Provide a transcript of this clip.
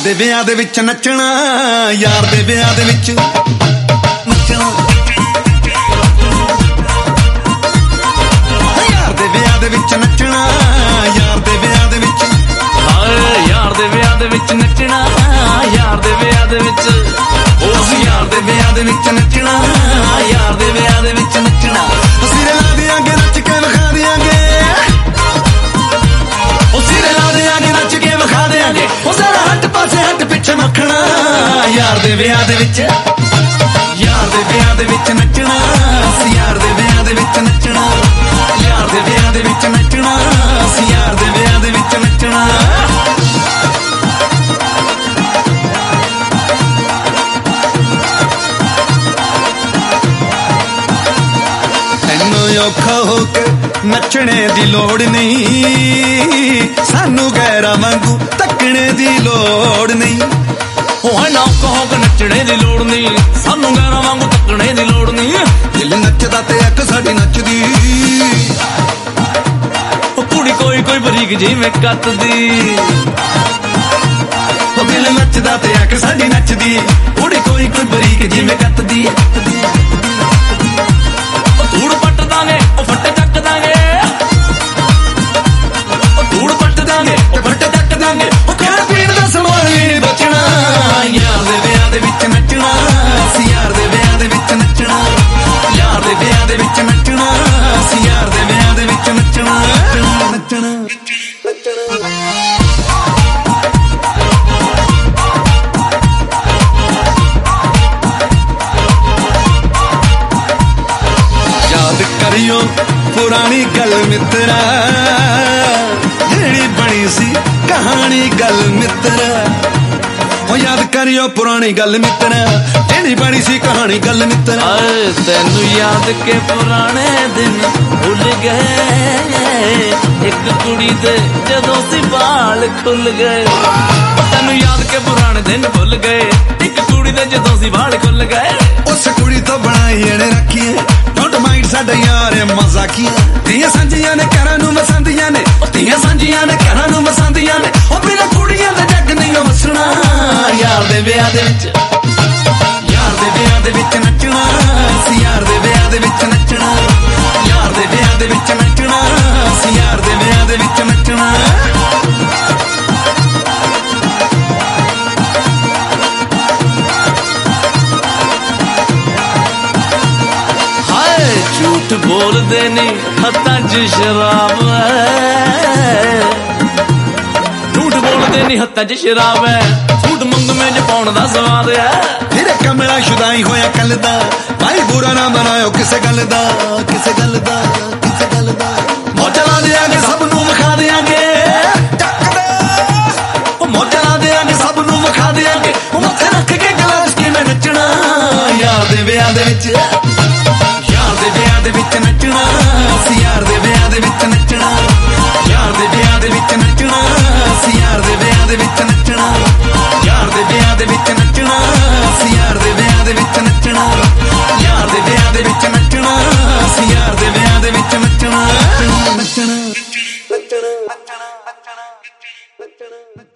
ਦੇ ਵਿਆਹ ਦੇ ਵਿੱਚ ਨੱਚਣਾ, ਯਾਰ ਦੇ ਵਿਆਹ ਦੇ ਵਿੱਚ ਨੱਚਣਾ, ਯਾਰ ਦੇ ਵਿਆਹ ਦੇ ਵਿੱਚ ਨੱਚਣਾ, ਯਾਰ ਦੇ ਵਿਆਹ ਦੇ ਵਿੱਚ, ਹਾਏ ਯਾਰ ਦੇ ਵਿਆਹ ਦੇ ਵਿੱਚ ਨੱਚਣਾ, ਯਾਰ ਦੇ ਵਿਆਹ ਦੇ ਵਿੱਚ, ਉਸ ਯਾਰ ਦੇ ਵਿਆਹ ਦੇ ਵਿੱਚ ਨੱਚਣਾ, ਯਾਰ ਦੇ ਵਿਆਹ ਦੇ ਵਿੱਚ ਨੱਚਣਾ। ਅਸੀਂ ਲਾ ਦਿਆਂਗੇ ਨੱਚ ਕੇ ਵਿਖਾ ਦਿਆਂਗੇ, ਅਸੀਂ ਲਾ ਦਿਆਂਗੇ ਨੱਚ ਕੇ ਵਿਖਾ ਦਿਆਂਗੇ, ਉਹ ਜ਼ਰਾ ਹੱਟ ਪਾਸੇ ਹੱਟ ਪਿੱਛੇ ਮੱਖਣਾ, ਯਾਰ ਦੇ ਵਿਆਹ ਦੇ ਵਿੱਚ, ਯਾਰ ਦੇ ਵਿਆਹ ਦੇ ਵਿੱਚ ਨੱਚਣਾ, ਅਸੀਂ ਯਾਰ ਦੇ ਵਿਆਹ ਦੇ ਵਿੱਚ ਨੱਚਣਾ, ਯਾਰ ਦੇ ਵਿਆਹ ਦੇ ਵਿੱਚ ਨੱਚਣਾ, ਅਸੀਂ ਯਾਰ ਦੇ ਵਿਆਹ ਦੇ ਵਿੱਚ ਨੱਚਣਾ। ਔਖਾ ਹੋ ਕੇ ਨੱਚਣੇ ਦੀ ਲੋੜ ਨਹੀਂ, ਸਾਨੂੰ ਗੈਰਾਂ ਵਾਂਗੂ ਤੱਕਣੇ ਦੀ ਲੋੜ ਨਹੀਂ। ਉਹ ਨਾ ਕਹੋ ਕਿ ਨੱਚਣੇ ਦੀ ਲੋੜ ਨਹੀਂ, ਸਾਨੂੰ ਗੈਰਾਂ ਵਾਂਗੂ ਤੱਕਣੇ ਦੀ ਲੋੜ ਨਹੀਂ। ਦਿਲ ਨੱਚਦਾ ਤੇ ਅੱਖ ਸਾਡੀ ਨੱਚਦੀ, ਉਹ ਕੁੜੀ ਕੋਈ ਕੋਈ ਬਰੀਕ ਜਿਵੇਂ ਕੱਤਦੀ, ਉਹ ਦਿਲ ਨੱਚਦਾ ਤੇ ਅੱਖ ਸਾਡੀ ਨੱਚਦੀ, ਕੁੜੀ ਕੋਈ ਕੋਈ ਬਰੀਕ ਜਿਵੇਂ ਕੱਤਦੀ। ਧੂੜ ਪੱਟ ਦਾਂਗੇ ਉਹ ਫੱਟੇ ਚੱਕ ਦਾਂਗੇ, ਉਹ ਧੂੜ ਪੱਟ ਦਾਂਗੇ ਉਹ ਫੱਟੇ ਚੱਕ ਦਾਂਗੇ, ਉਹ ਖਾਣ ਪੀਣ ਦਾ ਸਮਾਨ ਵੀ ਨਹੀਂ ਬਚਣਾ, ਯਾਰ ਦੇ ਵਿਆਹ ਦੇ ਵਿੱਚ ਨੱਚਣਾ, ਅਸੀਂ ਯਾਰ ਦੇ ਵਿਆਹ ਦੇ ਵਿੱਚ ਨੱਚਣਾ, ਯਾਰ ਦੇ ਵਿਆਹ ਦੇ ਵਿੱਚ ਨੱਚਣਾ, ਅਸੀਂ ਯਾਰ ਦੇ ਵਿਆਹ ਦੇ ਵਿੱਚ ਨੱਚਣਾ, ਨੱਚਣਾ, ਨੱਚਣਾ। ਕਰਿਓ ਪੁਰਾਣੀ ਗੱਲ ਮਿੱਤਰਾ, ਜਿਹੜੀ ਬਣੀ ਸੀ ਕਹਾਣੀ ਗੱਲ ਮਿੱਤਰਾ, ਉਹ ਯਾਦ ਕਰਿਓ ਪੁਰਾਣੀ ਗੱਲ ਮਿੱਤਰਾ, ਜਿਹੜੀ ਬਣੀ ਸੀ ਕਹਾਣੀ ਗੱਲ ਮਿੱਤਰਾ। ਤੈਨੂੰ ਯਾਦ ਕੇ ਪੁਰਾਣੇ ਦਿਨ ਭੁੱਲ ਗਏ, ਇੱਕ ਕੁੜੀ ਦੇ ਜਦੋਂ ਸੀ ਵਾਲ ਖੁੱਲ ਗਏ। ਤੈਨੂੰ ਯਾਦ ਕੇ ਪੁਰਾਣੇ ਦਿਨ ਭੁੱਲ ਗਏ, ਇੱਕ ਕੁੜੀ ਦੇ ਜਦੋਂ ਸੀ ਵਾਲ ਖੁੱਲ ਗਏ। ਉਸ ਕੁੜੀ ਤੋਂ ਬਣਾਈ ਇਹਨੇ ਰੱਖੀਏ, ਡੋਂਟ ਮਾਈਂਡ ਸਾਡਾ ਯਾਰ ਮਜ਼ਾਕੀਆ, ਧੀਆਂ ਸਾਂਝੀਆਂ ਨੇ ਘਰਾਂ ਨੂੰ ਵਸਾਂਦੀਆਂ ਨੇ, ਉਹ ਧੀਆਂ ਸਾਂਝੀਆਂ ਨੇ ਘਰਾਂ ਨੂੰ ਵਸਾਂਦੀਆਂ ਨੇ, ਉਹ ਬਿਨਾਂ ਕੁੜੀਆਂ ਦੇ ਜੱਗ ਨਹੀਂ ਵਸਣਾ, ਯਾਰ ਦੇ ਵਿਆਹ ਦੇ ਵਿੱਚ, ਯਾਰ ਦੇ ਵਿਆਹ ਦੇ ਵਿੱਚ ਨੱਚਣਾ, ਅਸੀਂ ਯਾਰ ਦੇ ਵਿਆਹ ਦੇ ਵਿੱਚ ਨੱਚਣਾ, ਯਾਰ ਦੇ ਵਿਆਹ ਦੇ ਵਿੱਚ ਨੱਚਣਾ, ਅਸੀਂ ਯਾਰ ਦੇ ਵਿਆਹ ਦੇ ਵਿੱਚ ਨੱਚਣਾ। ਝੂਠ ਬੋਲਦੇ ਨਹੀਂ ਹੱਥਾਂ 'ਚ ਸ਼ਰਾਬ ਹੈ, ਝੂਠ ਬੋਲਦੇ ਨਹੀਂ ਹੱਥਾਂ 'ਚ ਸ਼ਰਾਬ ਹੈ, ਝੂਠ ਮੰਗਵੇਂ 'ਚ ਪਾਉਣ ਦਾ ਸਵਾਦ ਹੈ। ਤੇਰੇ ਕਮਲਾ ਸ਼ੁਦਾਈ ਹੋਇਆ ਕੱਲ ਦਾ, ਭਾਈ ਬੁਰਾ ਨਾ ਮਨਾਇਓ ਕਿਸੇ ਗੱਲ ਦਾ, ਕਿਸੇ ਗੱਲ ਦਾ, ਕਿਸੇ ਗੱਲ ਦਾ। ਮੌਜਾਂ ਲਾ ਦਿਆਂਗੇ ਸਭ ਨੂੰ ਵਿਖਾ ਦਿਆਂਗੇ, ਉਹ ਮੌਜਾਂ ਲਾ ਦਿਆਂਗੇ ਸਭ ਨੂੰ ਵਿਖਾ ਦਿਆਂਗੇ, ਉਹ ਮੱਥੇ ਰੱਖ ਕੇ ਗਲਾਂ 'ਚ ਕਿਵੇਂ ਨੱਚਣਾ, ਯਾਰ ਦੇ ਵਿਆਹ ਦੇ ਵਿੱਚ, ਯਾਰ ਦੇ ਵਿਆਹ ਦੇ ਵਿੱਚ ਨੱਚਣਾ, ਅਸੀਂ ਯਾਰ ਦੇ ਵਿਆਹ ਦੇ ਵਿੱਚ ਨੱਚਣਾ, ਯਾਰ ਦੇ ਵਿਆਹ ਦੇ ਵਿੱਚ ਨੱਚਣਾ, ਅਸੀਂ ਯਾਰ ਦੇ ਵਿਆਹ ਦੇ ਵਿੱਚ ਨੱਚਣਾ, ਯਾਰ ਦੇ ਵਿਆਹ ਦੇ ਵਿੱਚ ਨੱਚਣਾ, ਅਸੀਂ ਯਾਰ ਦੇ ਵਿਆਹ ਦੇ ਵਿੱਚ ਨੱਚਣਾ, ਯਾਰ ਦੇ ਵਿਆਹ ਦੇ ਵਿੱਚ ਨੱਚਣਾ, ਅਸੀਂ ਯਾਰ ਦੇ ਵਿਆਹ ਦੇ ਵਿੱਚ ਨੱਚਣਾ, ਨੱਚਣਾ, ਨੱਚਣਾ, ਨੱਚਣਾ, ਨੱਚਣਾ, ਨੱਚਣਾ।